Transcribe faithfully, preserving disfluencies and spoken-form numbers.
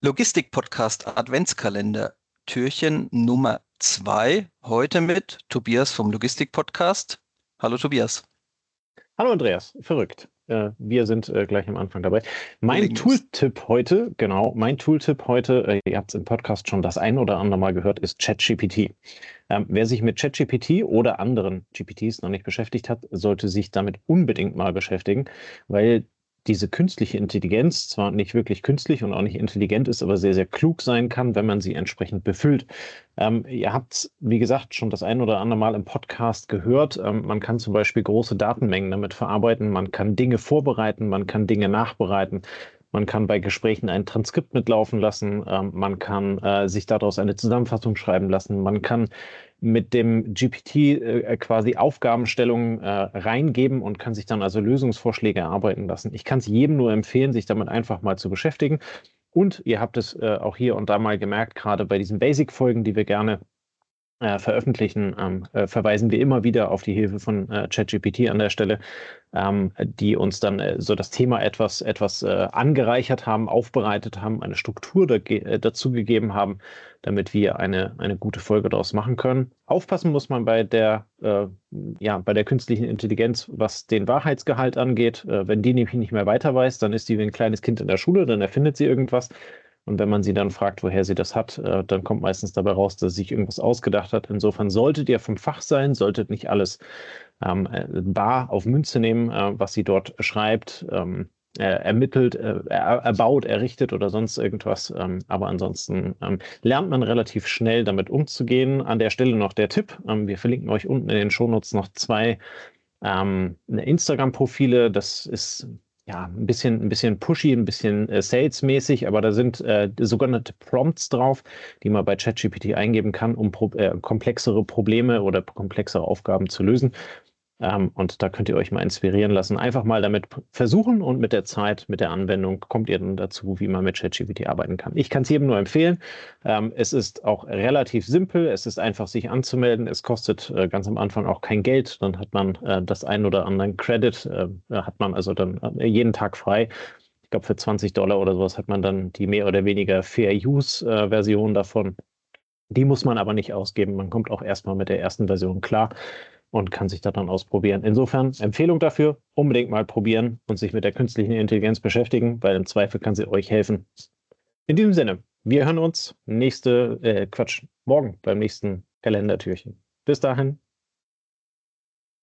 Logistik-Podcast Adventskalender, Türchen Nummer zwei. Heute mit Tobias vom Logistik-Podcast. Hallo Tobias. Hallo Andreas, verrückt. Äh, wir sind äh, gleich am Anfang dabei. Mein Legen los. Tooltip heute, genau, mein Tooltip heute, äh, ihr habt es im Podcast schon das ein oder andere Mal gehört, ist ChatGPT. Ähm, wer sich mit ChatGPT oder anderen G P Ts noch nicht beschäftigt hat, sollte sich damit unbedingt mal beschäftigen, weil diese künstliche Intelligenz zwar nicht wirklich künstlich und auch nicht intelligent ist, aber sehr, sehr klug sein kann, wenn man sie entsprechend befüllt. Ähm, ihr habt, wie gesagt, schon das ein oder andere Mal im Podcast gehört. Ähm, man kann zum Beispiel große Datenmengen damit verarbeiten, man kann Dinge vorbereiten, man kann Dinge nachbereiten. Man kann bei Gesprächen ein Transkript mitlaufen lassen, ähm, man kann äh, sich daraus eine Zusammenfassung schreiben lassen, man kann mit dem G P T äh, quasi Aufgabenstellungen äh, reingeben und kann sich dann also Lösungsvorschläge erarbeiten lassen. Ich kann es jedem nur empfehlen, sich damit einfach mal zu beschäftigen. Und ihr habt es äh, auch hier und da mal gemerkt, gerade bei diesen Basic-Folgen, die wir gerne äh, veröffentlichen, ähm, äh, verweisen wir immer wieder auf die Hilfe von äh, ChatGPT an der Stelle, ähm, die uns dann äh, so das Thema etwas, etwas äh, angereichert haben, aufbereitet haben, eine Struktur da, äh, dazu gegeben haben, damit wir eine, eine gute Folge daraus machen können. Aufpassen muss man bei der, äh, ja, bei der künstlichen Intelligenz, was den Wahrheitsgehalt angeht. Äh, wenn die nämlich nicht mehr weiter weiß, dann ist die wie ein kleines Kind in der Schule, dann erfindet sie irgendwas. Und wenn man sie dann fragt, woher sie das hat, äh, dann kommt meistens dabei raus, dass sie sich irgendwas ausgedacht hat. Insofern solltet ihr vom Fach sein, solltet nicht alles ähm, äh, bar auf Münze nehmen, äh, was sie dort schreibt, ähm, äh, ermittelt, äh, er, erbaut, errichtet oder sonst irgendwas. Ähm, aber ansonsten ähm, lernt man relativ schnell damit umzugehen. An der Stelle noch der Tipp. Ähm, wir verlinken euch unten in den Shownotes noch zwei ähm, Instagram-Profile. Das ist ja ein bisschen, ein bisschen pushy, ein bisschen äh, salesmäßig, aber da sind äh, sogenannte Prompts drauf, die man bei ChatGPT eingeben kann, um pro äh, komplexere Probleme oder komplexere Aufgaben zu lösen. Ähm, und da könnt ihr euch mal inspirieren lassen. Einfach mal damit versuchen und mit der Zeit, mit der Anwendung kommt ihr dann dazu, wie man mit ChatGPT arbeiten kann. Ich kann es jedem nur empfehlen. Ähm, es ist auch relativ simpel. Es ist einfach, sich anzumelden. Es kostet äh, ganz am Anfang auch kein Geld. Dann hat man äh, das ein oder andere Credit, äh, hat man also dann äh, jeden Tag frei. Ich glaube, für zwanzig Dollar oder sowas hat man dann die mehr oder weniger Fair-Use-Version äh, davon. Die muss man aber nicht ausgeben. Man kommt auch erstmal mit der ersten Version klar und kann sich da dann ausprobieren. Insofern Empfehlung dafür, unbedingt mal probieren und sich mit der künstlichen Intelligenz beschäftigen, weil im Zweifel kann sie euch helfen. In diesem Sinne, wir hören uns nächste, äh, Quatsch, morgen beim nächsten Kalendertürchen. Bis dahin.